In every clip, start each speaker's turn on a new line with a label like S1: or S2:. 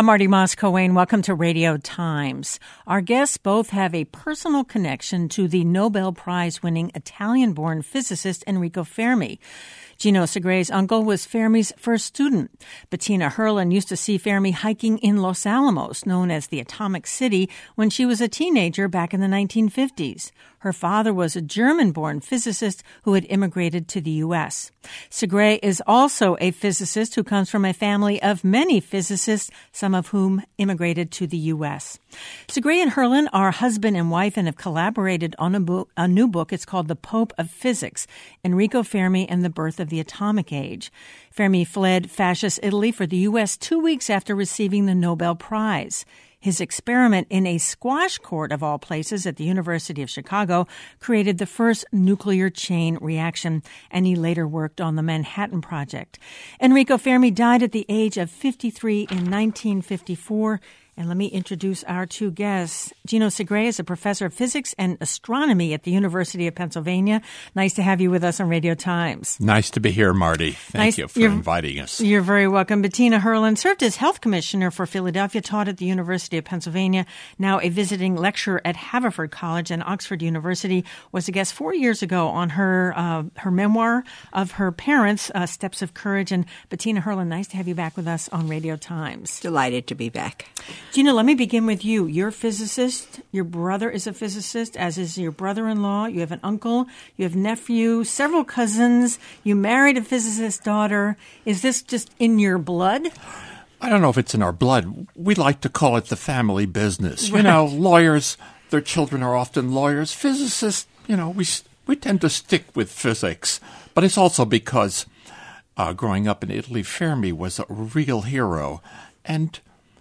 S1: I'm Marty Moss-Coane. Welcome to Radio Times. Our guests both have a personal connection to the Nobel Prize-winning Italian-born physicist Enrico Fermi. Gino Segre's uncle was Fermi's first student. Bettina Herlin used to see Fermi hiking in Los Alamos, known as the Atomic City, when she was a teenager back in the 1950s. Her father was a German-born physicist who had immigrated to the U.S. Segre is also a physicist who comes from a family of many physicists, some of whom immigrated to the U.S. Segre and Herlin are husband and wife and have collaborated on a new book. It's called The Pope of Physics, Enrico Fermi and the Birth of the Atomic Age. Fermi fled fascist Italy for the U.S. 2 weeks after receiving the Nobel Prize. His experiment in a squash court, of all places, at the University of Chicago created the first nuclear chain reaction, and he later worked on the Manhattan Project. Enrico Fermi died at the age of 53 in 1954. And let me introduce our two guests. Gino Segre is a professor of physics and astronomy at the University of Pennsylvania. Nice to have you with us on Radio Times.
S2: Nice to be here, Marty. Thank you for inviting us.
S1: You're very welcome. Bettina Herlin served as health commissioner for Philadelphia, taught at the University of Pennsylvania, now a visiting lecturer at Haverford College and Oxford University, was a guest 4 years ago on her memoir of her parents, Steps of Courage. And Bettina Herlin, nice to have you back with us on Radio Times.
S3: Delighted to be back.
S1: Gina, let me begin with you. You're a physicist. Your brother is a physicist, as is your brother-in-law. You have an uncle. You have nephew, several cousins. You married a physicist's daughter. Is this just in your blood?
S2: I don't know if it's in our blood. We like to call it the family business.
S1: Right.
S2: You know, lawyers, their children are often lawyers. Physicists, you know, we tend to stick with physics. But it's also because growing up in Italy, Fermi was a real hero. And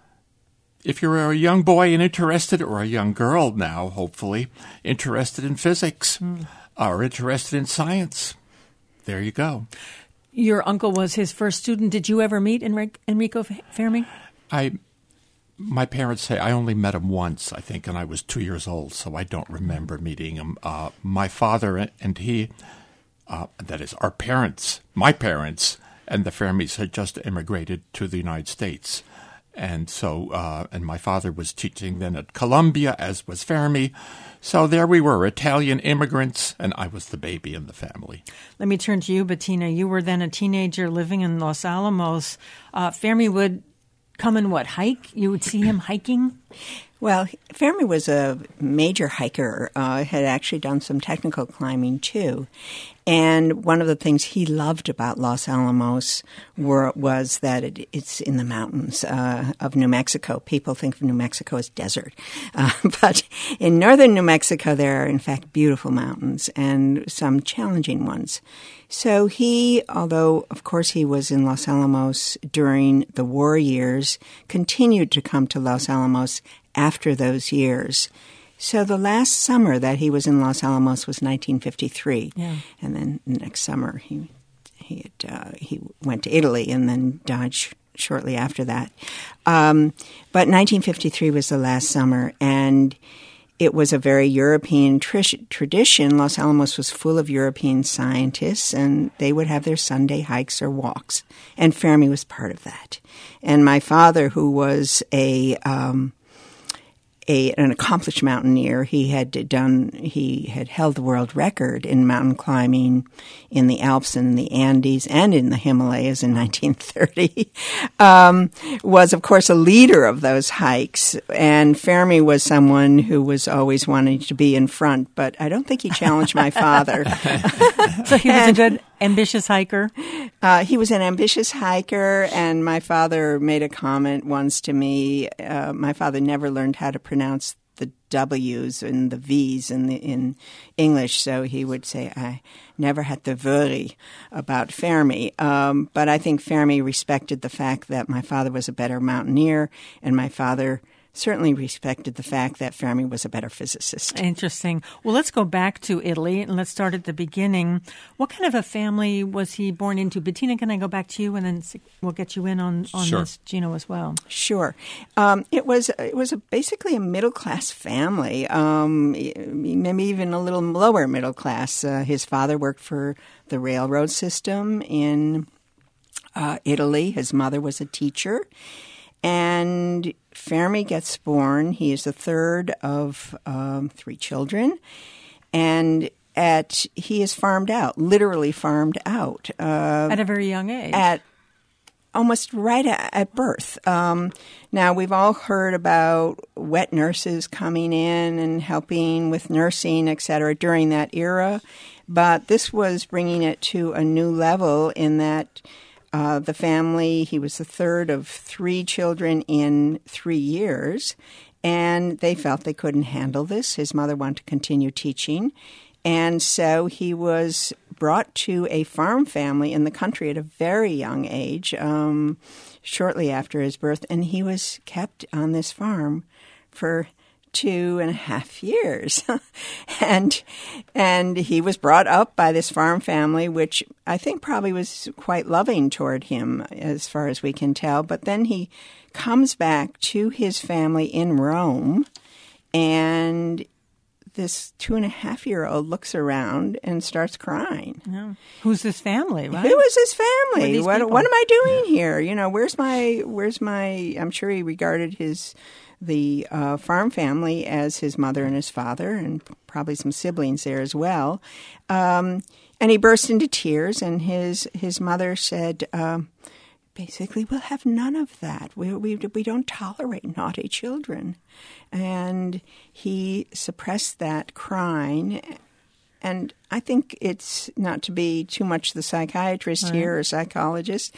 S2: if you're a young boy and interested, or a young girl now, hopefully, interested in physics or interested in science, there you go.
S1: Your uncle was his first student. Did you ever meet Enrico Fermi?
S2: My parents say I only met him once, I think, and I was 2 years old, so I don't remember meeting him. My father and he, that is, my parents, and the Fermis had just immigrated to the United States. And so, and my father was teaching then at Columbia, as was Fermi. So there we were, Italian immigrants, and I was the baby in the family.
S1: Let me turn to you, Bettina. You were then a teenager living in Los Alamos. Fermi would come and hike? You would see him hiking?
S3: Well, Fermi was a major hiker, had actually done some technical climbing too. And one of the things he loved about Los Alamos was that it's in the mountains of New Mexico. People think of New Mexico as desert. But in northern New Mexico, there are, in fact, beautiful mountains and some challenging ones. So he, although, of course, he was in Los Alamos during the war years, continued to come to Los Alamos after those years. So the last summer that he was in Los Alamos was 1953, and then next summer he went to Italy and then died shortly after that. But 1953 was the last summer, and it was a very European tradition. Los Alamos was full of European scientists, and they would have their Sunday hikes or walks, and Fermi was part of that. And my father, who was an accomplished mountaineer. He had held the world record in mountain climbing in the Alps and in the Andes and in the Himalayas in 1930, was, of course, a leader of those hikes. And Fermi was someone who was always wanting to be in front, but I don't think he challenged my father.
S1: So he was a good, ambitious hiker?
S3: He was an ambitious hiker, and my father made a comment once to me. My father never learned how to pronounce the W's and the V's in English, so he would say, I never had to worry about Fermi. But I think Fermi respected the fact that my father was a better mountaineer, and my father certainly respected the fact that Fermi was a better physicist.
S1: Interesting. Well, let's go back to Italy, and let's start at the beginning. What kind of a family was he born into? Bettina, can I go back to you, and then we'll get you in on
S2: Sure.
S1: this, Gino, as well?
S3: Sure. It was basically a middle-class family, maybe even a little lower middle class. His father worked for the railroad system in Italy. His mother was a teacher. And Fermi gets born. He is the third of 3 children, and he is farmed out, literally farmed out.
S1: At a very young age.
S3: At almost right at birth. Now, we've all heard about wet nurses coming in and helping with nursing, et cetera, during that era, but this was bringing it to a new level in that the family, he was the third of 3 children in 3 years, and they felt they couldn't handle this. His mother wanted to continue teaching, and so he was brought to a farm family in the country at a very young age, shortly after his birth, and he was kept on this farm for 2.5 years. and he was brought up by this farm family, which I think probably was quite loving toward him as far as we can tell. But then he comes back to his family in Rome, and this 2.5-year-old looks around and starts crying.
S1: Yeah. Who's this family, right?
S3: Who is this family? What
S1: What
S3: am I doing here? You know, where's my, I'm sure he regarded the farm family as his mother and his father, and probably some siblings there as well. And he burst into tears, and his mother said, basically, we'll have none of that. We don't tolerate naughty children. And he suppressed that crying. And I think it's not to be too much the psychiatrist here or psychologist.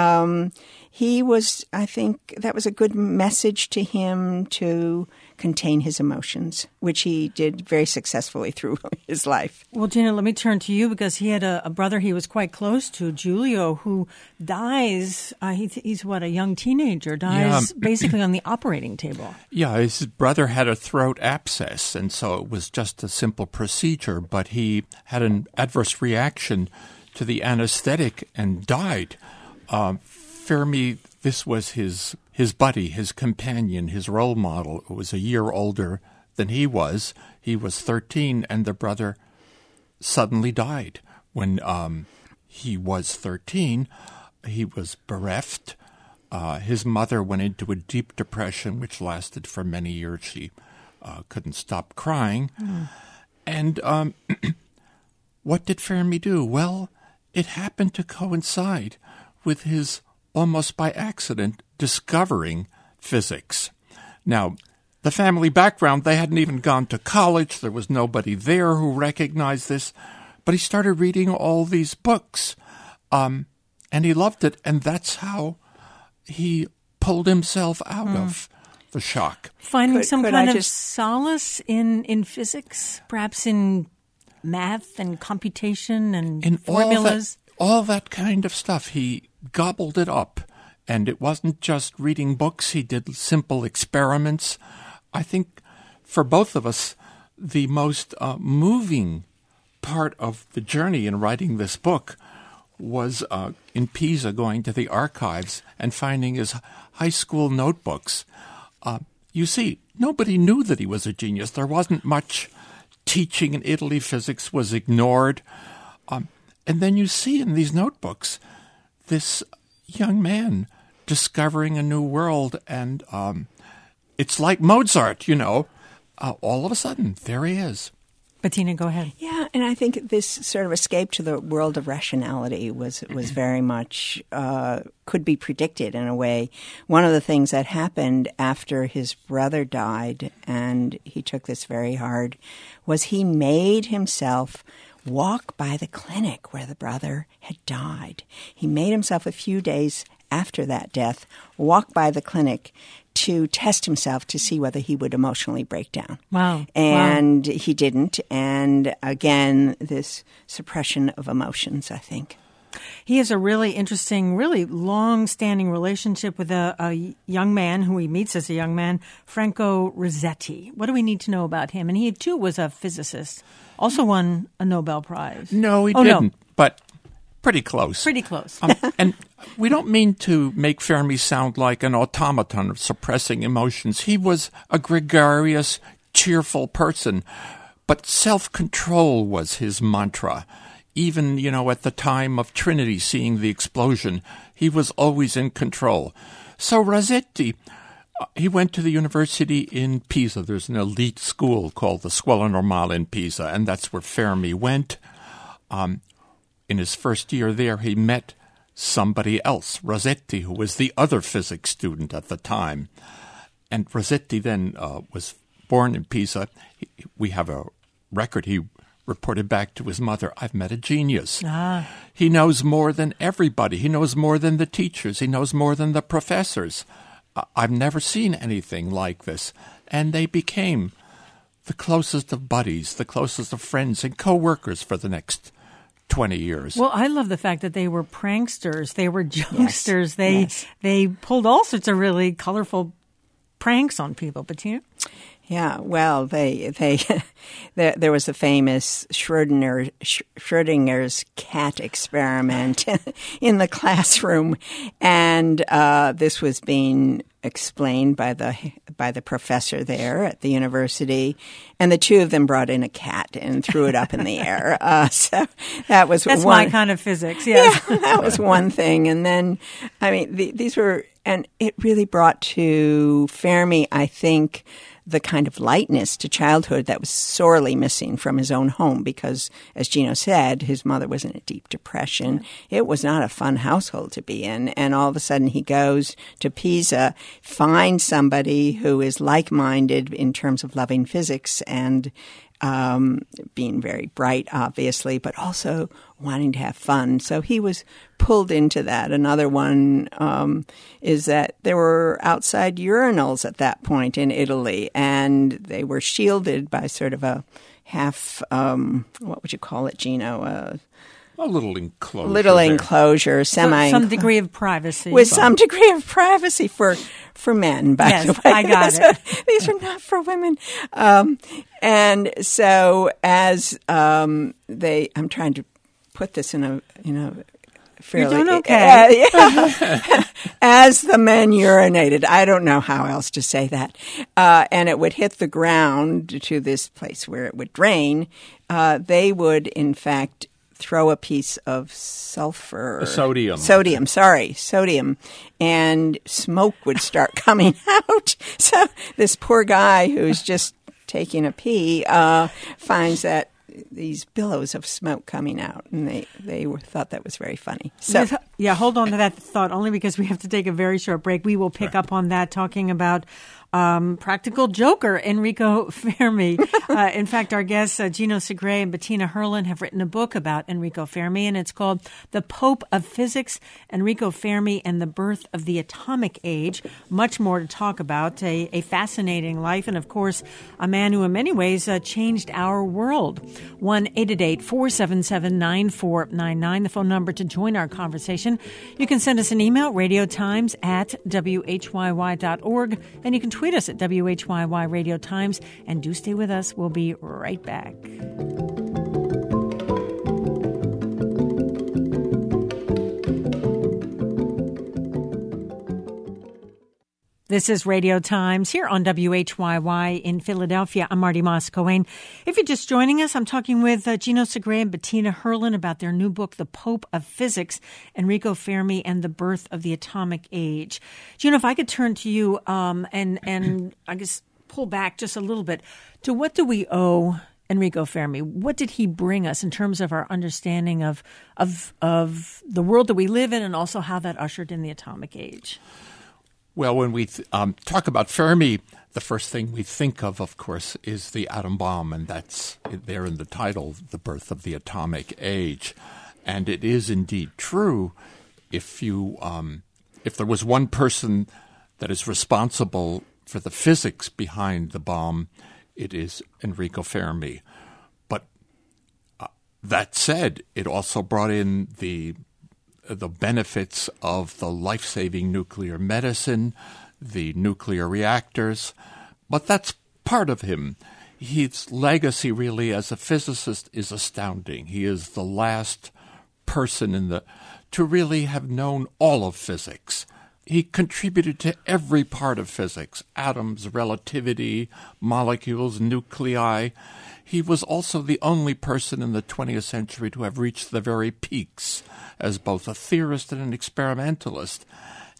S3: I think that was a good message to him to contain his emotions, which he did very successfully through his life.
S1: Well, Gina, let me turn to you because he had a brother he was quite close to, Giulio, who dies. He's a young teenager, dies basically on the operating table.
S2: Yeah, his brother had a throat abscess, and so it was just a simple procedure, but he had an adverse reaction to the anesthetic and died. Fermi, this was his buddy, his companion, his role model, who was a year older than he was. He was 13, and the brother suddenly died. When he was 13, he was bereft. His mother went into a deep depression, which lasted for many years. She couldn't stop crying. And what did Fermi do? Well, it happened to coincide with his, almost by accident, discovering physics. Now, the family background, they hadn't even gone to college. There was nobody there who recognized this. But he started reading all these books, and he loved it. And that's how he pulled himself out of the shock.
S1: Finding some kind of solace in physics, perhaps in math and computation and in formulas?
S2: All that kind of stuff. He gobbled it up. And it wasn't just reading books. He did simple experiments. I think for both of us, the most moving part of the journey in writing this book was in Pisa, going to the archives and finding his high school notebooks. You see, nobody knew that he was a genius. There wasn't much teaching in Italy. Physics was ignored. And then you see in these notebooks this young man discovering a new world, and it's like Mozart, all of a sudden, there he is.
S1: Bettina, go ahead.
S3: Yeah, and I think this sort of escape to the world of rationality was very much, could be predicted in a way. One of the things that happened after his brother died, and he took this very hard, was he made himself walk by the clinic where the brother had died. He made himself a few days after that death walk by the clinic to test himself to see whether he would emotionally break down.
S1: Wow.
S3: And he didn't. And again, this suppression of emotions, I think.
S1: He has a really interesting, really long-standing relationship with a young man who he meets as a young man, Franco Rasetti. What do we need to know about him? And he, too, was a physicist. Also won a Nobel Prize.
S2: No, he didn't, but pretty close.
S1: Pretty close.
S2: And we don't mean to make Fermi sound like an automaton of suppressing emotions. He was a gregarious, cheerful person, but self-control was his mantra. Even, at the time of Trinity, seeing the explosion, he was always in control. So Rasetti He went to the university in Pisa. There's an elite school called the Scuola Normale in Pisa, and that's where Fermi went. In his first year there, he met somebody else, Rossetti, who was the other physics student at the time. And Rossetti then was born in Pisa. We have a record. He reported back to his mother, "I've met a genius. He knows more than everybody. He knows more than the teachers. He knows more than the professors. I've never seen anything like this." And they became the closest of buddies, the closest of friends and co-workers for the next 20 years.
S1: Well, I love the fact that they were pranksters. They were jokesters. They pulled all sorts of really colorful pranks on people. Bettina?
S3: Yeah, well, there was a famous Schrodinger's cat experiment in the classroom, and this was being explained by the professor there at the university, and the two of them brought in a cat and threw it up in the air. So that's
S1: my kind of physics. Yes.
S3: Yeah, that was one thing, and then these were, and it really brought to Fermi, I think, the kind of lightness to childhood that was sorely missing from his own home because, as Gino said, his mother was in a deep depression. It was not a fun household to be in. And all of a sudden he goes to Pisa, finds somebody who is like-minded in terms of loving physics and being very bright, obviously, but also wanting to have fun. So he was pulled into that. Another one is that there were outside urinals at that point in Italy, and they were shielded by sort of a half, what would you call it, Gino?
S2: A little enclosure.
S1: Some degree of privacy.
S3: With some degree of privacy for men, by the way.
S1: I got it.
S3: These are not for women. And so as I'm trying to put this in a fairly...
S1: You're doing okay.
S3: As the men urinated. I don't know how else to say that. And it would hit the ground to this place where it would drain. They would, in fact, throw a piece of sodium, and smoke would start coming out. So this poor guy who's just taking a pee finds that these billows of smoke coming out, and they thought that was very funny. So
S1: hold on to that thought, only because we have to take a very short break. We will pick up on that, talking about practical joker Enrico Fermi. In fact, our guests Gino Segre and Bettina Herlin have written a book about Enrico Fermi, and it's called The Pope of Physics, Enrico Fermi and the Birth of the Atomic Age. Much more to talk about, a fascinating life, and of course, a man who in many ways changed our world. 1-888-477-9499, the phone number to join our conversation. You can send us an email, radiotimes@whyy.org, and you can tweet us at WHYY Radio Times. And do stay with us. We'll be right back. This is Radio Times here on WHYY in Philadelphia. I'm Marty Moss-Cohen. If you're just joining us, I'm talking with Gino Segre and Bettina Herlin about their new book, The Pope of Physics, Enrico Fermi and the Birth of the Atomic Age. Gino, if I could turn to you and I guess pull back just a little bit, to what do we owe Enrico Fermi? What did he bring us in terms of our understanding of the world that we live in, and also how that ushered in the atomic age?
S2: Well, when we talk about Fermi, the first thing we think of course, is the atom bomb, and that's there in the title, The Birth of the Atomic Age. And it is indeed true. If there was one person that is responsible for the physics behind the bomb, it is Enrico Fermi. But that said, it also brought in the benefits of the life-saving nuclear medicine, the nuclear reactors, but that's part of him. His legacy really as a physicist is astounding. He is the last person to really have known all of physics. He contributed to every part of physics: atoms, relativity, molecules, nuclei. He was also the only person in the 20th century to have reached the very peaks as both a theorist and an experimentalist.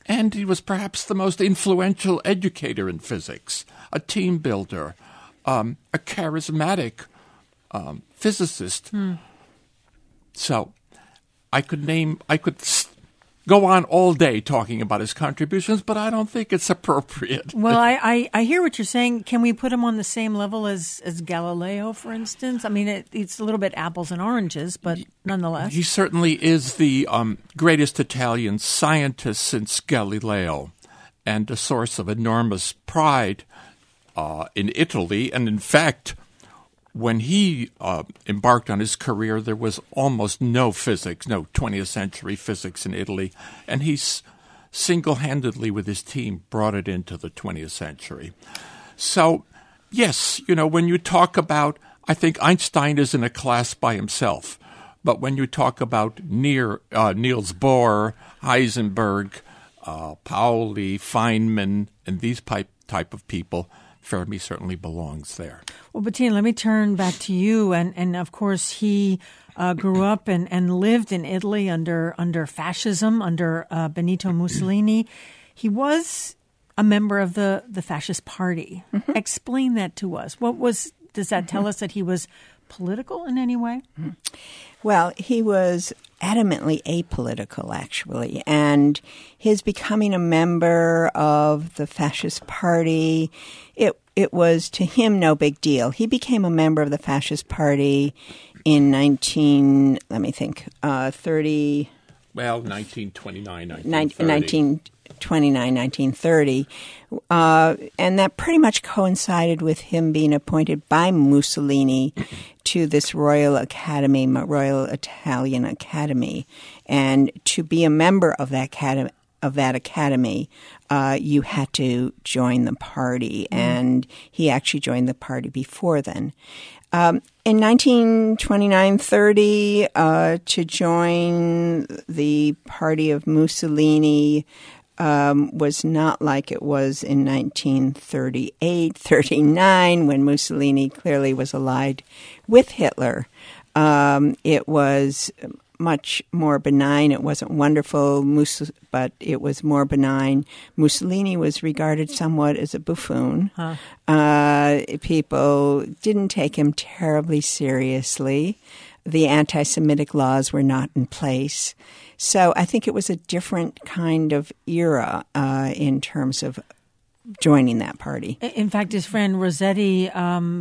S2: And he was perhaps the most influential educator in physics, a team builder, a charismatic physicist. So I could go on all day talking about his contributions, but I don't think it's appropriate.
S1: Well, I hear what you're saying. Can we put him on the same level as Galileo, for instance? I mean, it's a little bit apples and oranges, but nonetheless.
S2: He certainly is the greatest Italian scientist since Galileo, and a source of enormous pride in Italy. And in fact, when he embarked on his career, there was almost no 20th century physics in Italy, and he single-handedly with his team brought it into the 20th century. So, yes, when you talk about, I think Einstein is in a class by himself, but when you talk about Niels Bohr, Heisenberg, Pauli, Feynman, and these type of people, Fermi certainly belongs there.
S1: Well, Bettina, let me turn back to you. And of course, he grew up and lived in Italy under fascism, under Benito Mussolini. He was a member of the fascist party. Mm-hmm. Explain that to us. Does that tell us that he was political in any way?
S3: Mm-hmm. Well, he was adamantly apolitical, actually, and his becoming a member of the fascist party, it was to him no big deal. He became a member of the fascist party in 1930.
S2: Well, 1929,
S3: 1930. And that pretty much coincided with him being appointed by Mussolini to this Royal Italian Academy. And to be a member of that academy, you had to join the party. And he actually joined the party before then. In 1929-30, to join the party of Mussolini was not like it was in 1938-39, when Mussolini clearly was allied with Hitler. It was much more benign. It wasn't wonderful, but it was more benign. Mussolini was regarded somewhat as a buffoon. People didn't take him terribly seriously. The anti-Semitic laws were not in place. So I think it was a different kind of era in terms of joining that party.
S1: In fact, his friend Rossetti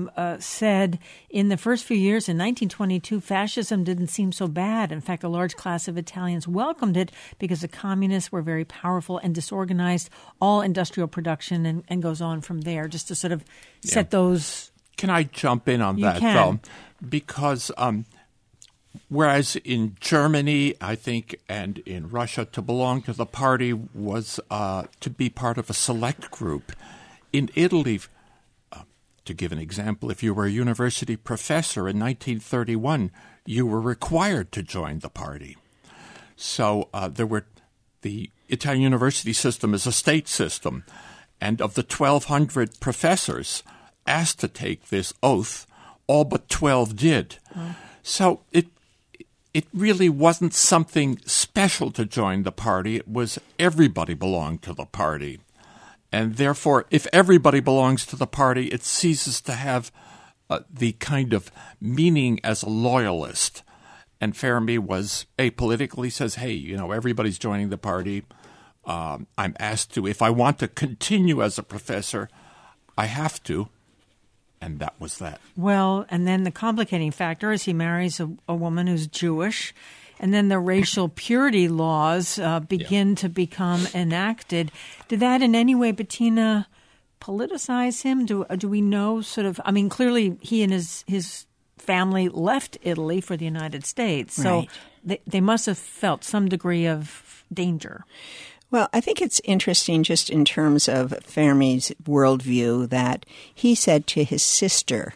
S1: said in the first few years in 1922, fascism didn't seem so bad. In fact, a large class of Italians welcomed it because the communists were very powerful and disorganized all industrial production, and goes on from there, just to sort of set those.
S2: Can I jump in on that, though? Because whereas in Germany, I think, and in Russia, to belong to the party was to be part of a select group. In Italy, to give an example, if you were a university professor in 1931, you were required to join the party. So the Italian university system is a state system, and of the 1,200 professors asked to take this oath, all but 12 did. So it really wasn't something special to join the party. It was everybody belonged to the party. And therefore, if everybody belongs to the party, it ceases to have the kind of meaning as a loyalist. And Fermi was apolitical. He says, hey, everybody's joining the party. I'm asked to. If I want to continue as a professor, I have to. And that was that.
S1: Well, and then the complicating factor is he marries a woman who's Jewish, and then the racial purity laws begin to become enacted. Did that in any way, Bettina, politicize him? Do we know sort of – I mean, clearly he and his family left Italy for the United States. So they must have felt some degree of danger.
S3: Well, I think it's interesting just in terms of Fermi's worldview that he said to his sister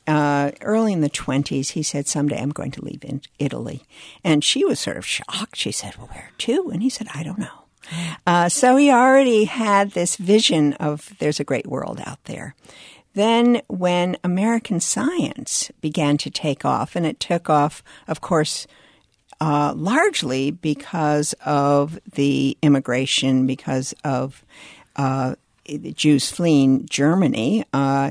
S3: early in the 1920s, he said, someday I'm going to leave Italy. And she was sort of shocked. She said, well, where to? And he said, I don't know. So he already had this vision of there's a great world out there. Then when American science began to take off, and it took off, of course, largely because of the immigration, because of the Jews fleeing Germany.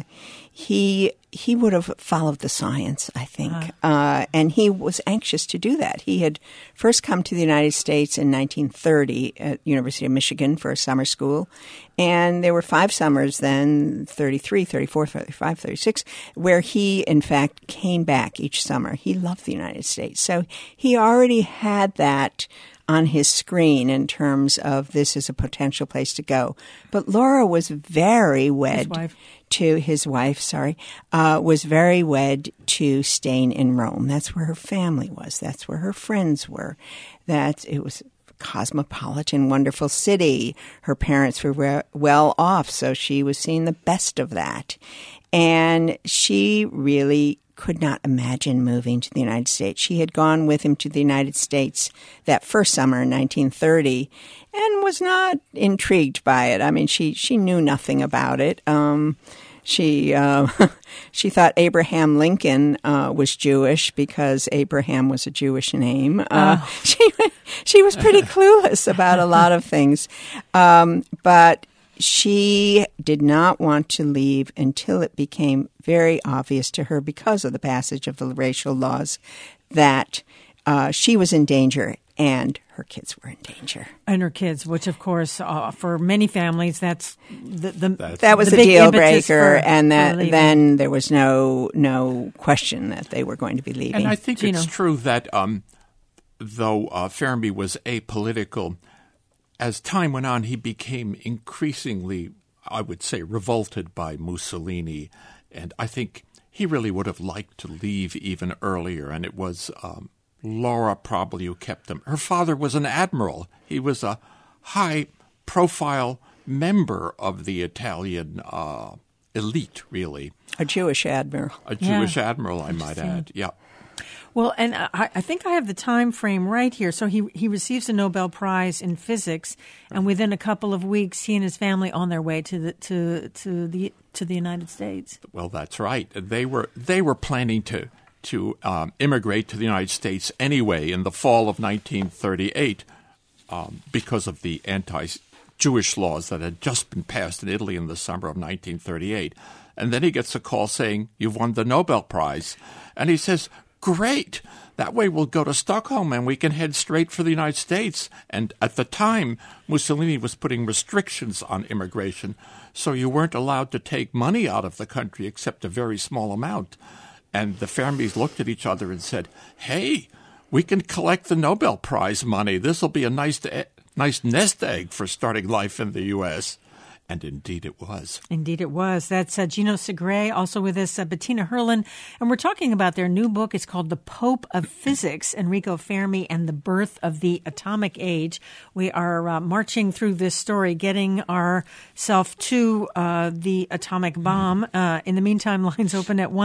S3: He would have followed the science, I think, and he was anxious to do that. He had first come to the United States in 1930 at University of Michigan for a summer school, and there were 5 summers then, 33, 34, 35, 36, where he, in fact, came back each summer. He loved the United States. So he already had that on his screen in terms of this is a potential place to go. But Laura was very wed was very wed to staying in Rome. That's where her family was. That's where her friends were. That it was a cosmopolitan, wonderful city. Her parents were well off, so she was seeing the best of that. And she really could not imagine moving to the United States. She had gone with him to the United States that first summer in 1930 and was not intrigued by it. I mean, she knew nothing about it. She thought Abraham Lincoln was Jewish because Abraham was a Jewish name. She was pretty clueless about a lot of things. But she did not want to leave until it became very obvious to her, because of the passage of the racial laws, that she was in danger and her kids were in danger.
S1: And her kids, which, of course, for many families, that
S3: was a deal breaker, and then there was no question that they were going to be leaving.
S2: And I think it's true that though Fermi was apolitical, as time went on, he became increasingly, I would say, revolted by Mussolini. And I think he really would have liked to leave even earlier. And it was Laura probably who kept him. Her father was an admiral. He was a high-profile member of the Italian elite, really.
S3: A Jewish admiral.
S2: A Jewish admiral, I might add, yeah.
S1: Well, and I think I have the time frame right here. So he receives a Nobel Prize in physics, and within a couple of weeks, he and his family on their way to the United States.
S2: Well, that's right. They were planning to immigrate to the United States anyway in the fall of 1938 because of the anti-Jewish laws that had just been passed in Italy in the summer of 1938. And then he gets a call saying, "You've won the Nobel Prize," and he says, "Great! That way we'll go to Stockholm and we can head straight for the United States." And at the time, Mussolini was putting restrictions on immigration, so you weren't allowed to take money out of the country except a very small amount. And the Fermis looked at each other and said, "Hey, we can collect the Nobel Prize money. This will be a nice nest egg for starting life in the U.S." And indeed it was.
S1: Indeed it was. That's Gino Segre, also with us, Bettina Herlin. And we're talking about their new book. It's called The Pope of Physics, Enrico Fermi and the Birth of the Atomic Age. We are marching through this story, getting ourselves to the atomic bomb. In the meantime, lines open at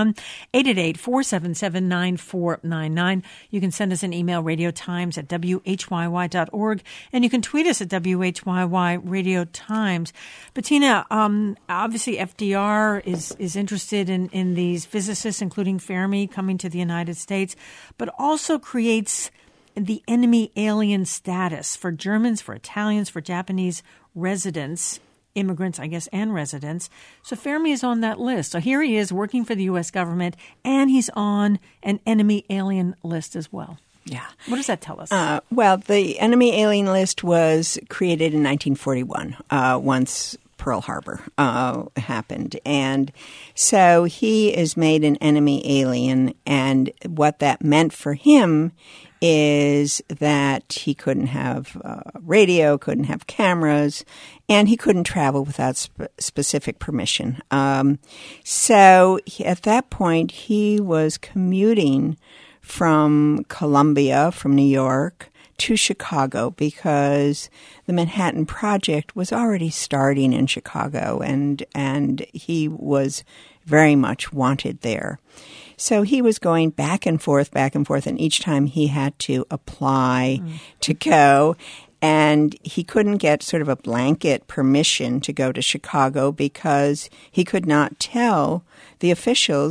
S1: 1-888-477-9499. You can send us an email, radiotimes@whyy.org. And you can tweet us at WHYY Radio Times. Bettina, obviously FDR is interested in these physicists, including Fermi, coming to the United States, but also creates the enemy alien status for Germans, for Italians, for Japanese residents, immigrants, I guess, and residents. So Fermi is on that list. So here he is working for the U.S. government, and he's on an enemy alien list as well.
S3: Yeah.
S1: What does that tell us?
S3: Well, the enemy alien list was created in 1941, once Pearl Harbor happened. And so he is made an enemy alien, and what that meant for him is that he couldn't have radio, couldn't have cameras, and he couldn't travel without specific permission. So at that point, he was commuting from Columbia, from New York, to Chicago, because the Manhattan Project was already starting in Chicago, and he was very much wanted there. So he was going back and forth, and each time he had to apply to go. And he couldn't get sort of a blanket permission to go to Chicago because he could not tell the officials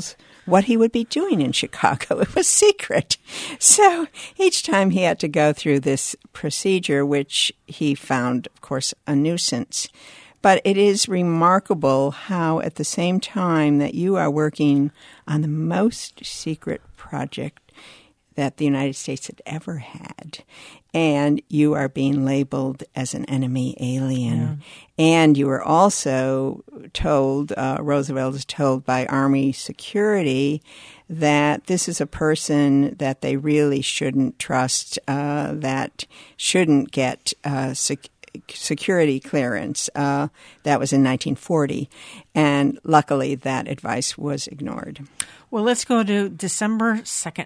S3: what he would be doing in Chicago. It was secret. So each time he had to go through this procedure, which he found, of course, a nuisance. But it is remarkable how at the same time that you are working on the most secret project that the United States had ever had, and you are being labeled as an enemy alien. Yeah. And you were also told, Roosevelt is told by Army security that this is a person that they really shouldn't trust, that shouldn't get security clearance. That was in 1940. And luckily that advice was ignored.
S1: Well, let's go to December 2nd,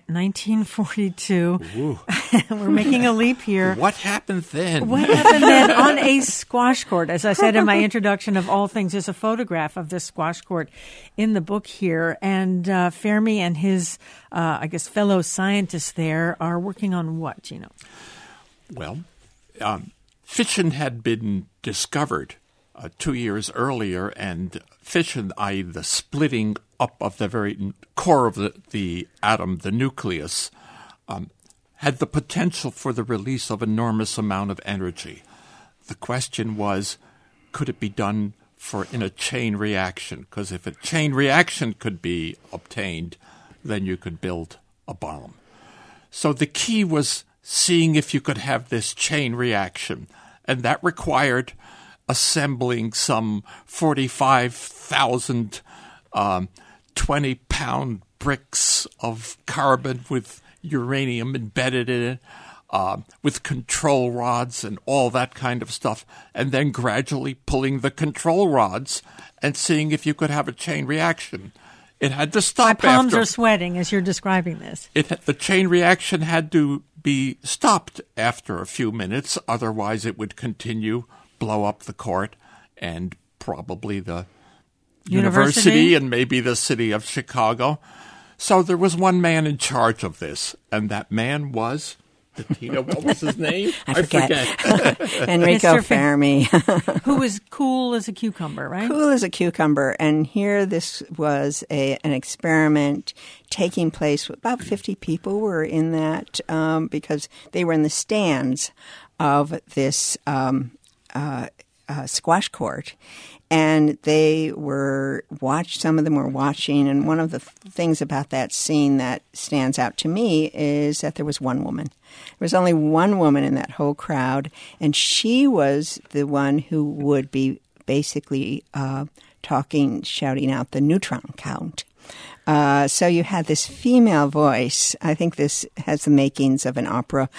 S1: 1942. We're making a leap here.
S2: What happened then?
S1: What happened then on a squash court? As I said in my introduction of all things, there's a photograph of this squash court in the book here. And Fermi and his, fellow scientists there are working on what, Gino?
S2: Well, fission had been discovered 2 years earlier, and fission, i.e. the splitting up of the very core of the atom, the nucleus, had the potential for the release of enormous amount of energy. The question was, could it be done in a chain reaction? Because if a chain reaction could be obtained, then you could build a bomb. So the key was seeing if you could have this chain reaction, and that required assembling some 45,000 20-pound bricks of carbon with uranium embedded in it, with control rods and all that kind of stuff, and then gradually pulling the control rods and seeing if you could have a chain reaction. It had to stop.
S1: My palms are sweating as you're describing this.
S2: The chain reaction had to be stopped after a few minutes, otherwise it would continue, blow up the court, and probably the university and maybe the city of Chicago. So there was one man in charge of this, and that man was, Tina, what was his name?
S3: I forget. Enrico Fermi.
S1: Who was cool as a cucumber, right?
S3: Cool as a cucumber. And here this was an experiment taking place. About 50 people were in that because they were in the stands of this squash court. And they some of them were watching, and one of the things about that scene that stands out to me is that there was one woman. There was only one woman in that whole crowd, and she was the one who would be basically shouting out the neutron count. So you had this female voice. I think this has the makings of an opera,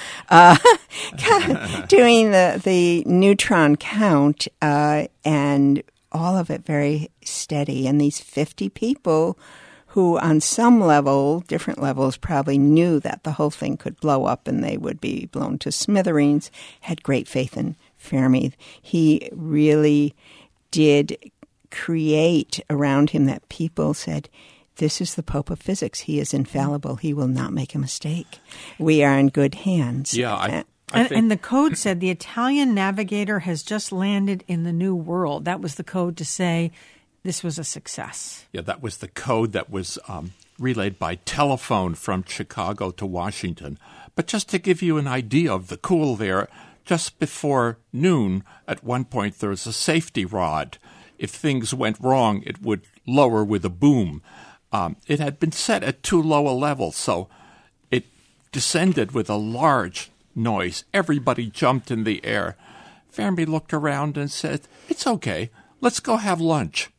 S3: doing the neutron count, and all of it very steady. And these 50 people who on some level, different levels, probably knew that the whole thing could blow up and they would be blown to smithereens, had great faith in Fermi. He really did create around him that people said, this is the Pope of physics. He is infallible. He will not make a mistake. We are in good hands.
S2: Yeah,
S1: and the code said the Italian navigator has just landed in the New World. That was the code to say this was a success.
S2: Yeah, that was the code that was relayed by telephone from Chicago to Washington. But just to give you an idea of the cool there, just before noon, at one point there was a safety rod. If things went wrong, it would lower with a boom. It had been set at too low a level, so it descended with a large noise. Everybody jumped in the air. Fermi looked around and said, "It's okay. Let's go have lunch."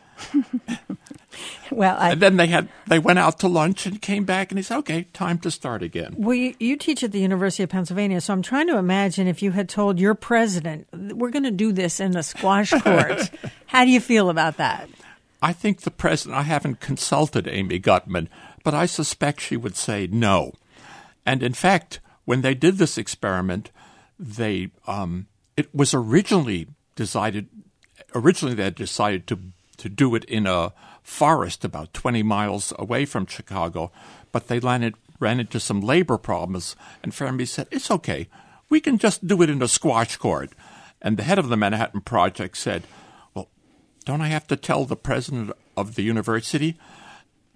S2: And then they went out to lunch and came back, and he said, "Okay, time to start again."
S1: Well, you teach at the University of Pennsylvania, so I'm trying to imagine if you had told your president, "We're going to do this in the squash court." How do you feel about that?
S2: I think the president, I haven't consulted Amy Gutmann, but I suspect she would say no. And in fact, when they did this experiment, it was originally they had decided to do it in a forest about 20 miles away from Chicago, but they ran into some labor problems, and Fermi said, "It's okay, we can just do it in a squash court." And the head of the Manhattan Project said, "Well, don't I have to tell the president of the university?"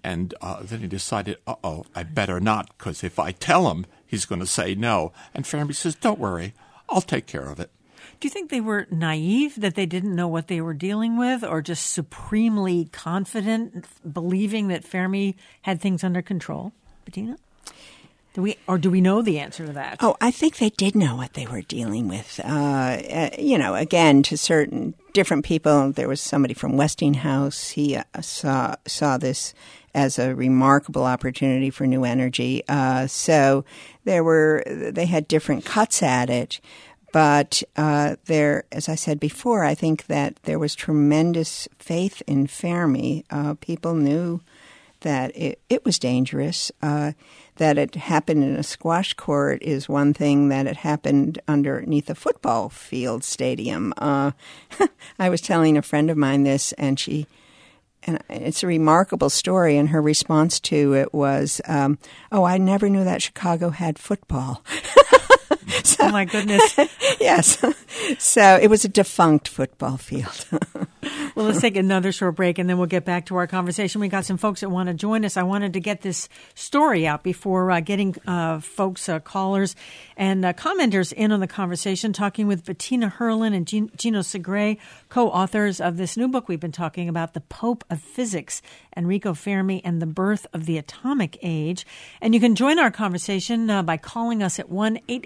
S2: And then he decided, I better not, because if I tell him, he's going to say no. And Fermi says, don't worry, I'll take care of it.
S1: Do you think they were naive, that they didn't know what they were dealing with, or just supremely confident, believing that Fermi had things under control? Bettina? Do we know the answer to that?
S3: Oh, I think they did know what they were dealing with. Again, to certain different people, there was somebody from Westinghouse. He saw this as a remarkable opportunity for new energy. So they had different cuts at it. But as I said before, I think that there was tremendous faith in Fermi. People knew that it was dangerous. That it happened in a squash court is one thing. That it happened underneath a football field stadium. I was telling a friend of mine this, and it's a remarkable story, and her response to it was, I never knew that Chicago had football.
S1: Oh, my goodness.
S3: Yes. So it was a defunct football field.
S1: Well, let's take another short break, and then we'll get back to our conversation. We got some folks that want to join us. I wanted to get this story out before getting folks, callers, and commenters in on the conversation, talking with Bettina Herlin and Gino Segre, co-authors of this new book we've been talking about, The Pope of Physics, Enrico Fermi and the Birth of the Atomic Age. And you can join our conversation by calling us at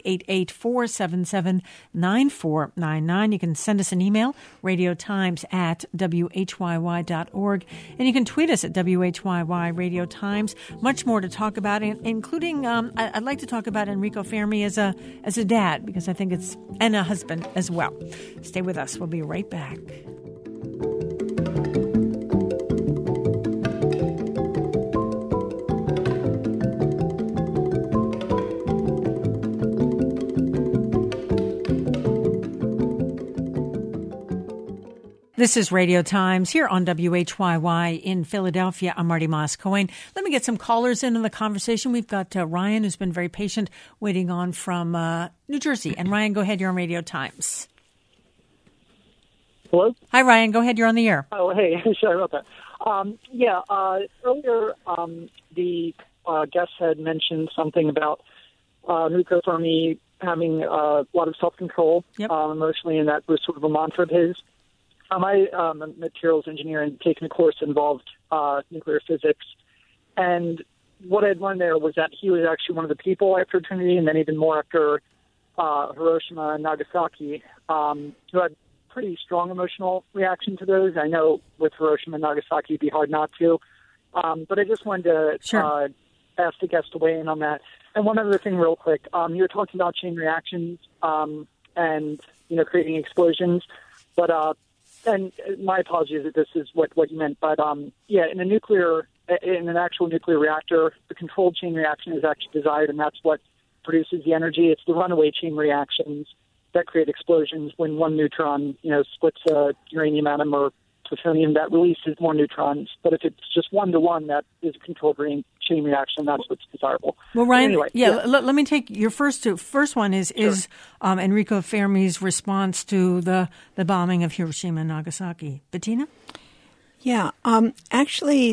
S1: 1-888-477-9499. You can send us an email, radiotimes@whyy.org, and you can tweet us at WHYY Radio Times. Much more to talk about, including I'd like to talk about Enrico Fermi as a dad, because I think and a husband as well. Stay with us. We'll be right back. This is Radio Times here on WHYY in Philadelphia. I'm Marty Moss-Cohen. Let me get some callers in on the conversation. We've got Ryan, who's been very patient, waiting on from New Jersey. And Ryan, go ahead. You're on Radio Times.
S4: Hello?
S1: Hi, Ryan. Go ahead. You're on the air.
S4: Oh, hey. Sorry about that. Earlier the guest had mentioned something about Enrico Fermi having a lot of self-control emotionally, and that was sort of a mantra of his. I'm a materials engineer and taking a course involved nuclear physics. And what I'd learned there was that he was actually one of the people after Trinity, and then even more after Hiroshima and Nagasaki, who had pretty strong emotional reaction to those. I know with Hiroshima and Nagasaki it'd be hard not to. But I just wanted to ask the guest to weigh in on that. And one other thing real quick. You were talking about chain reactions and, creating explosions. But and my apologies if this is what you meant, but in an actual nuclear reactor, the controlled chain reaction is actually desired, and that's what produces the energy. It's the runaway chain reactions that create explosions when one neutron, splits a uranium atom or plutonium that releases more neutrons. But if it's just one-to-one, that is a controlled chain reaction. That's what's desirable.
S1: Well, Ryan,
S4: anyway,
S1: let me take your first two. First one is Enrico Fermi's response to the bombing of Hiroshima and Nagasaki. Bettina?
S3: Yeah, actually,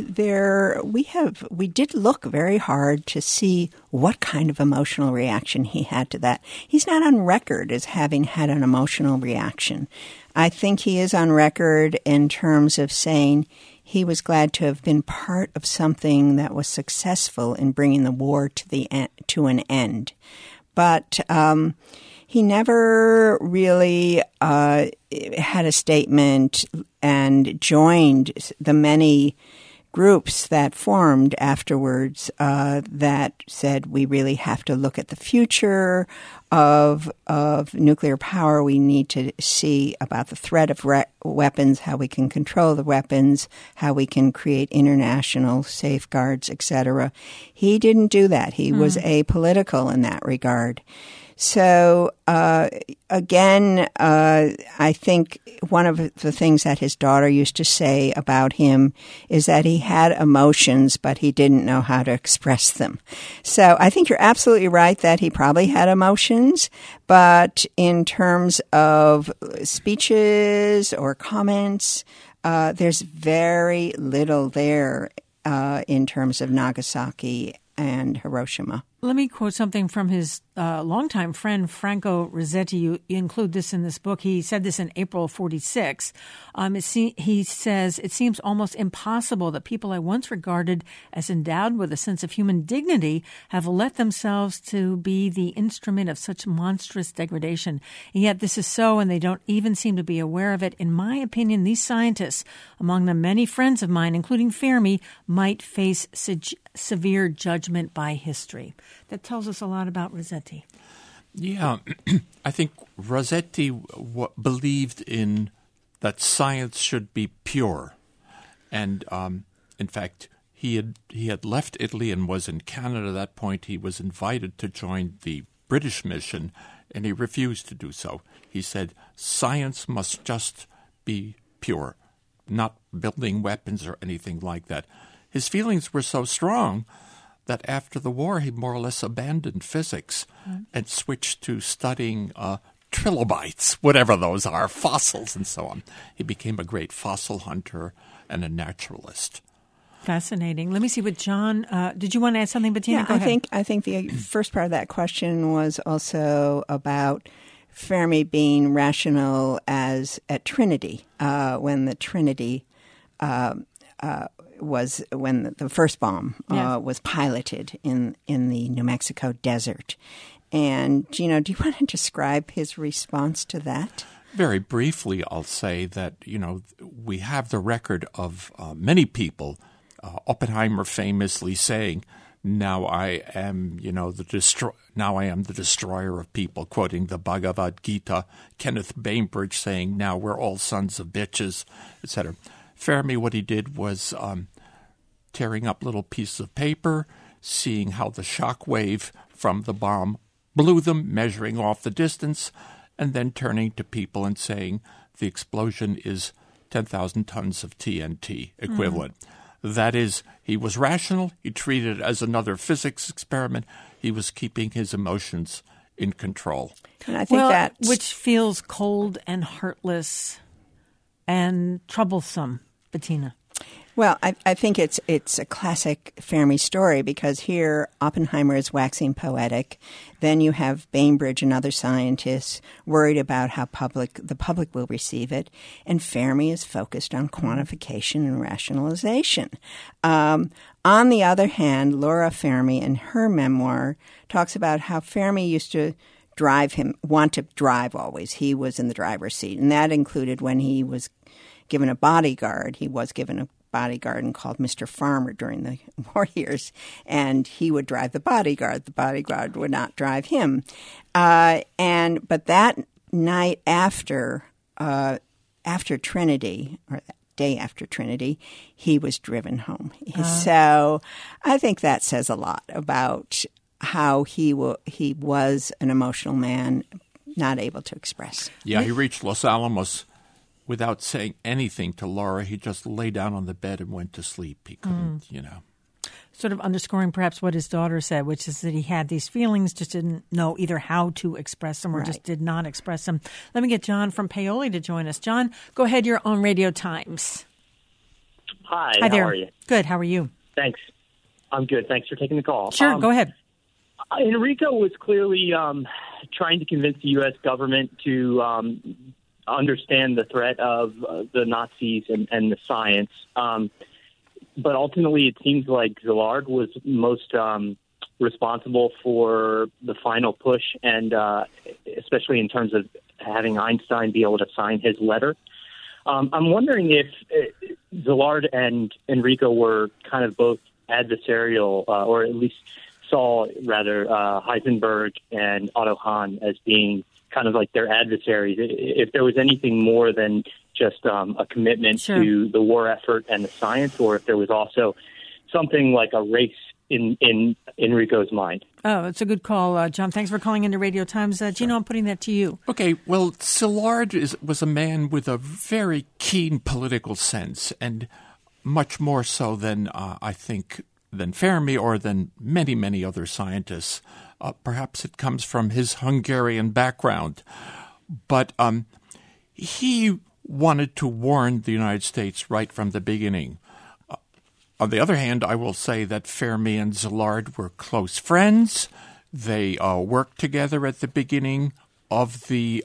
S3: we did look very hard to see what kind of emotional reaction he had to that. He's not on record as having had an emotional reaction. I think he is on record in terms of saying he was glad to have been part of something that was successful in bringing the war to an end. But he never really had a statement and joined the many groups that formed afterwards that said we really have to look at the future of nuclear power. We need to see about the threat of weapons, how we can control the weapons, how we can create international safeguards, etc. He didn't do that. He was apolitical in that regard. So, again, I think one of the things that his daughter used to say about him is that he had emotions, but he didn't know how to express them. So I think you're absolutely right that he probably had emotions, but in terms of speeches or comments, there's very little there. in terms of Nagasaki and Hiroshima.
S1: Let me quote something from his longtime friend, Franco Rossetti. You include this in this book. He said this in April of 1946. He says, "It seems almost impossible that people I once regarded as endowed with a sense of human dignity have let themselves to be the instrument of such monstrous degradation. And yet this is so, and they don't even seem to be aware of it. In my opinion, these scientists, among them many friends of mine, including Fermi, might face severe judgment by history." That tells us a lot about Rossetti.
S2: Yeah, I think Rossetti believed in that science should be pure, and in fact, he had left Italy and was in Canada at that point. He was invited to join the British mission, and he refused to do so. He said, "Science must just be pure, not building weapons or anything like that." His feelings were so strong that after the war he more or less abandoned physics and switched to studying trilobites, whatever those are, fossils and so on. He became a great fossil hunter and a naturalist.
S1: Fascinating. Let me see what John, did you want to add something, Bettina?
S3: Yeah,
S1: Go ahead.
S3: I think the first part of that question was also about Fermi being rational as at Trinity, when the Trinity was when the first bomb was piloted in the New Mexico desert. And, Gino, do you want to describe his response to that?
S2: Very briefly, I'll say that, we have the record of many people, Oppenheimer famously saying, "Now I am, now I am the destroyer of people," quoting the Bhagavad Gita. Kenneth Bainbridge saying, "Now we're all sons of bitches," etc. Fermi, what he did was tearing up little pieces of paper, seeing how the shock wave from the bomb blew them, measuring off the distance, and then turning to people and saying the explosion is 10,000 tons of TNT equivalent. That is, he was rational. He treated it as another physics experiment. He was keeping his emotions in control.
S3: And I think
S1: which feels cold and heartless and troublesome, Bettina.
S3: Well, I think it's a classic Fermi story because here Oppenheimer is waxing poetic. Then you have Bainbridge and other scientists worried about how the public will receive it. And Fermi is focused on quantification and rationalization. On the other hand, Laura Fermi in her memoir talks about how Fermi used to want to drive always. He was in the driver's seat. And that included when he was given a bodyguard. He was given a bodyguard and called Mr. Farmer during the war years, and he would drive the bodyguard. The bodyguard would not drive him. But that night after Trinity, or that day after Trinity, he was driven home. So I think that says a lot about how he was an emotional man, not able to express.
S2: Yeah, he reached Los Alamos without saying anything to Laura. He just lay down on the bed and went to sleep. He couldn't,
S1: Sort of underscoring perhaps what his daughter said, which is that he had these feelings, just didn't know either how to express them or just did not express them. Let me get John from Paoli to join us. John, go ahead. You're on Radio Times.
S5: Hi
S1: there.
S5: How are you?
S1: Good. How are you?
S5: Thanks. I'm good. Thanks for taking the call.
S1: Sure. Go ahead.
S5: Enrico was clearly trying to convince the U.S. government to understand the threat of the Nazis and the science. But ultimately, it seems like Szilard was most responsible for the final push, and especially in terms of having Einstein be able to sign his letter. I'm wondering if Szilard and Enrico were kind of both adversarial, or at least saw, rather, Heisenberg and Otto Hahn as being kind of like their adversaries, if there was anything more than just a commitment to the war effort and the science, or if there was also something like a race in Enrico's mind.
S1: Oh, it's a good call, John. Thanks for calling into Radio Times. Gino, I'm putting that to you.
S2: Okay, well, Szilard was a man with a very keen political sense, and much more so than, I think, than Fermi or than many, many other scientists. Perhaps it comes from his Hungarian background. But he wanted to warn the United States right from the beginning. On the other hand, I will say that Fermi and Szilard were close friends. They worked together at the beginning of the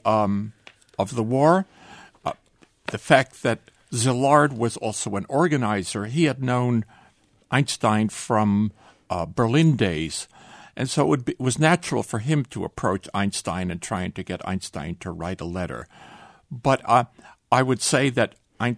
S2: war. The fact that Szilard was also an organizer, he had known Einstein from Berlin days, and so it was natural for him to approach Einstein and trying to get Einstein to write a letter. But I would say that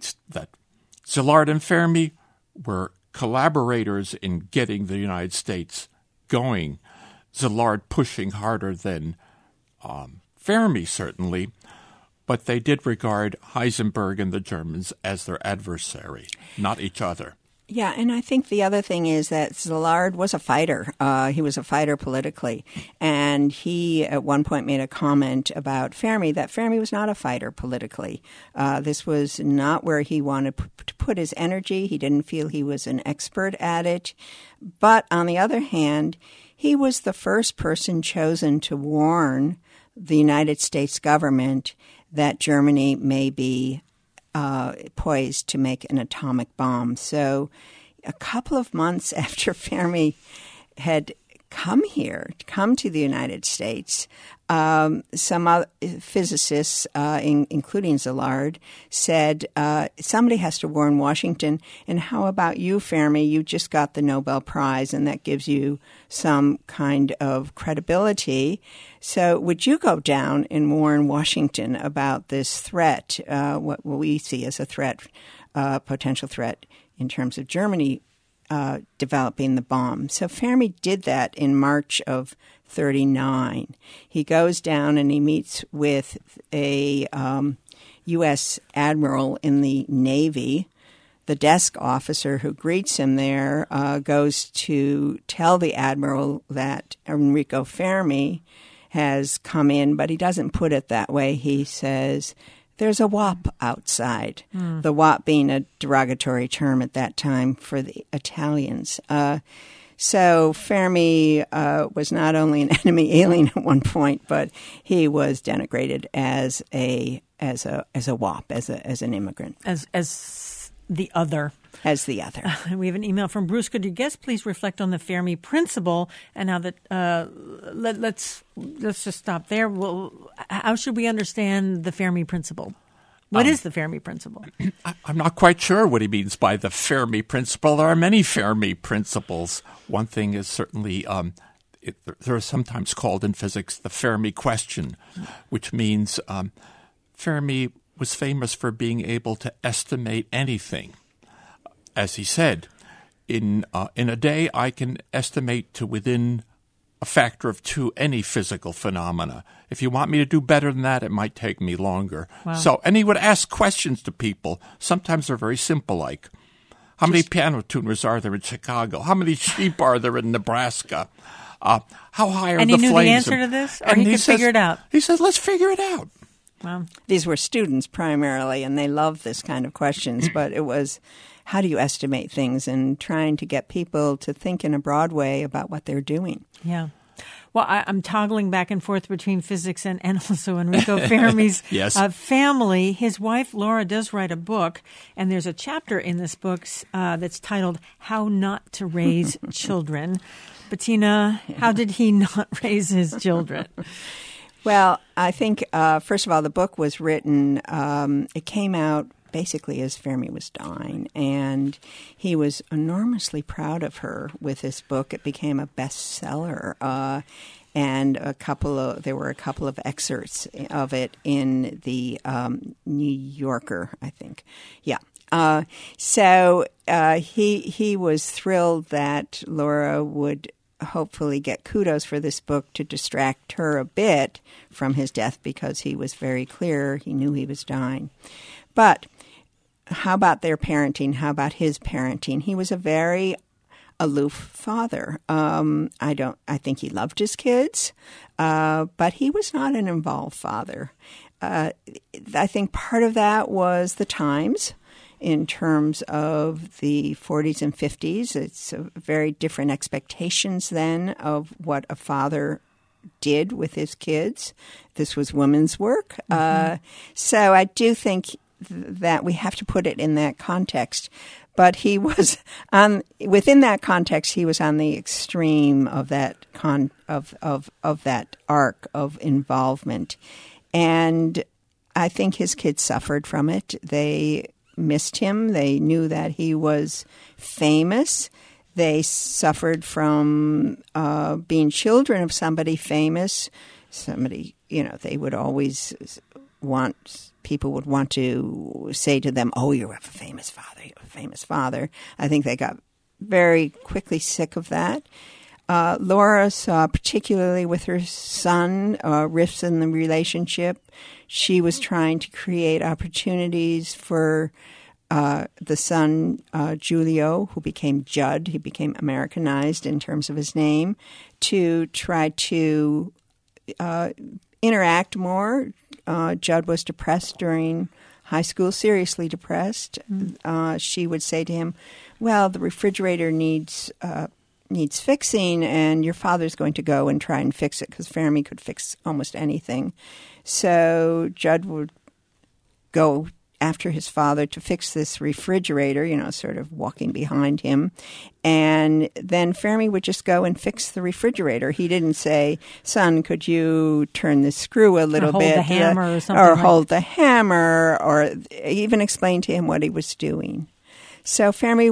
S2: Szilard and Fermi were collaborators in getting the United States going. Szilard pushing harder than Fermi, certainly, but they did regard Heisenberg and the Germans as their adversary, not each other.
S3: Yeah, and I think the other thing is that Szilard was a fighter. He was a fighter politically. And he, at one point, made a comment about Fermi, that Fermi was not a fighter politically. This was not where he wanted to put his energy. He didn't feel he was an expert at it. But on the other hand, he was the first person chosen to warn the United States government that Germany may be poised to make an atomic bomb. So a couple of months after Fermi had come to the United States, some other physicists, including Szilard, said, somebody has to warn Washington, and how about you, Fermi? You just got the Nobel Prize, and that gives you some kind of credibility. So would you go down and warn Washington about this threat, what we see as a threat, potential threat in terms of Germany developing the bomb? So Fermi did that in March of 1939. He goes down and he meets with a U.S. admiral in the Navy. The desk officer who greets him there goes to tell the admiral that Enrico Fermi has come in, but he doesn't put it that way. He says, there's a WAP outside, the WAP being a derogatory term at that time for the Italians. So Fermi was not only an enemy alien at one point, but he was denigrated as a WAP, as an immigrant,
S1: as the other.
S3: As the other.
S1: We have an email from Bruce. Could your guest please reflect on the Fermi principle and how that? Let's just stop there. Well, how should we understand the Fermi principle? What is the Fermi principle?
S2: I'm not quite sure what he means by the Fermi principle. There are many Fermi principles. One thing is certainly they're sometimes called in physics the Fermi question, which means Fermi was famous for being able to estimate anything. As he said, in a day I can estimate to within a factor of 2 any physical phenomena. If you want me to do better than that, it might take me longer.
S1: Wow.
S2: So, and he would ask questions to people. Sometimes they're very simple, like, how many piano tuners are there in Chicago? How many sheep are there in Nebraska? How high are the flames?
S1: And he knew the answer to this? Or he could figure it out?
S2: He says, let's figure it out.
S1: Wow.
S3: These were students primarily, and they loved this kind of questions, but it was, how do you estimate things, and trying to get people to think in a broad way about what they're doing.
S1: Yeah. Well, I'm toggling back and forth between physics and also Enrico Fermi's
S2: yes.
S1: Family. His wife, Laura, does write a book, and there's a chapter in this book that's titled How Not to Raise Children. Bettina, how did he not raise his children?
S3: Well, I think, first of all, the book was written, it came out basically as Fermi was dying, and he was enormously proud of her with this book. It became a bestseller, and there were a couple of excerpts of it in the New Yorker, I think. Yeah. So he was thrilled that Laura would hopefully get kudos for this book to distract her a bit from his death, because he was very clear. He knew he was dying. But how about their parenting? How about his parenting? He was a very aloof father. I think he loved his kids, but he was not an involved father. I think part of that was the times. In terms of the 40s and 50s, it's very different expectations then of what a father did with his kids. This was women's work. Mm-hmm. So I do think that we have to put it in that context. But he was within that context, he was on the extreme of that of that arc of involvement. And I think his kids suffered from it. They missed him. They knew that he was famous. They suffered from being children of somebody famous. Somebody, they would always people would want to say to them, "Oh, you have a famous father. You have a famous father." I think they got very quickly sick of that. Laura saw, particularly with her son, rifts in the relationship. She was trying to create opportunities for the son, Giulio, who became Judd. He became Americanized in terms of his name, to try to interact more. Judd was depressed during high school, seriously depressed. She would say to him, "Well, the refrigerator needs fixing, and your father's going to go and try and fix it," because Fermi could fix almost anything. So Judd would go after his father to fix this refrigerator, sort of walking behind him. And then Fermi would just go and fix the refrigerator. He didn't say, "Son, could you turn the screw a little bit?"
S1: Hold the hammer or something.
S3: Or hold the hammer, or even explain to him what he was doing. So Fermi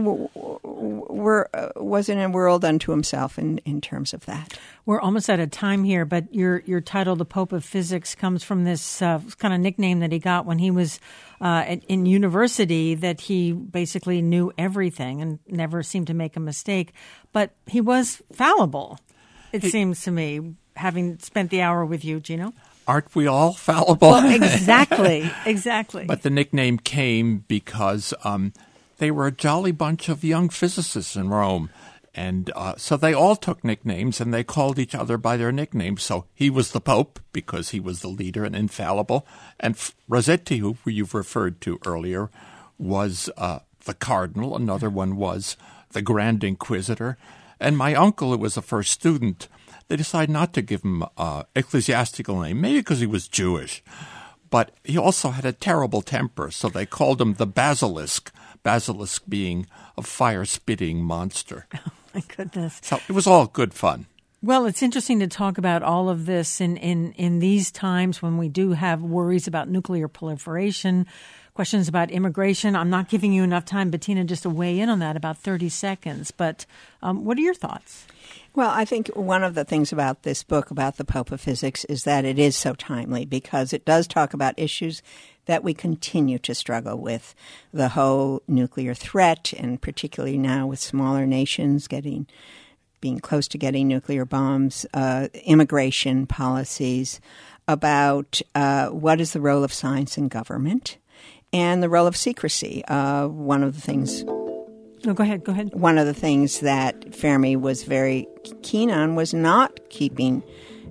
S3: was in a world unto himself in terms of that.
S1: We're almost out of time here, but your title, The Pope of Physics, comes from this kind of nickname that he got when he was in university, that he basically knew everything and never seemed to make a mistake. But he was fallible, it seems to me, having spent the hour with you, Gino.
S2: Aren't we all fallible?
S1: Well, exactly.
S2: But the nickname came because they were a jolly bunch of young physicists in Rome. And so they all took nicknames, and they called each other by their nicknames. So he was the Pope because he was the leader and infallible. And Rossetti, who you've referred to earlier, was the Cardinal. Another one was the Grand Inquisitor. And my uncle, who was a first student, they decided not to give him an ecclesiastical name, maybe because he was Jewish. But he also had a terrible temper, so they called him the Basilisk. Basilisk being a fire-spitting monster.
S1: Oh, my goodness.
S2: So it was all good fun.
S1: Well, it's interesting to talk about all of this in these times when we do have worries about nuclear proliferation, questions about immigration. I'm not giving you enough time, Bettina, just to weigh in on that, about 30 seconds. But what are your thoughts?
S3: Well, I think one of the things about this book, about the Pope of Physics, is that it is so timely because it does talk about issues that we continue to struggle with. The whole nuclear threat, and particularly now with smaller nations being close to getting nuclear bombs, immigration policies, about what is the role of science in government, and the role of secrecy. One of the things...
S1: No, go ahead.
S3: One of the things that Fermi was very keen on was not keeping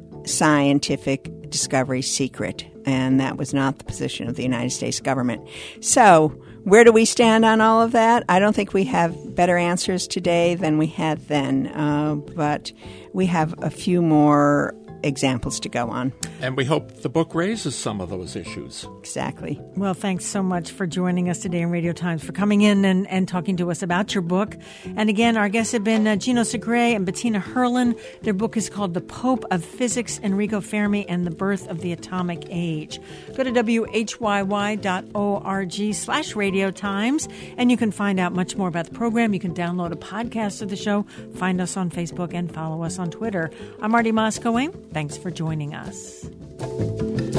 S3: scientific discovery secret, and that was not the position of the United States government. So where do we stand on all of that? I don't think we have better answers today than we had then, but we have a few more examples to go on.
S2: And we hope the book raises some of those issues.
S3: Exactly.
S1: Well, thanks so much for joining us today in Radio Times, for coming in and talking to us about your book. And again, our guests have been Gino Segre and Bettina Herlin. Their book is called The Pope of Physics, Enrico Fermi and the Birth of the Atomic Age. Go to whyy.org/Radio Times, and you can find out much more about the program. You can download a podcast of the show, find us on Facebook, and follow us on Twitter. I'm Marty Moscoe. Thanks for joining us.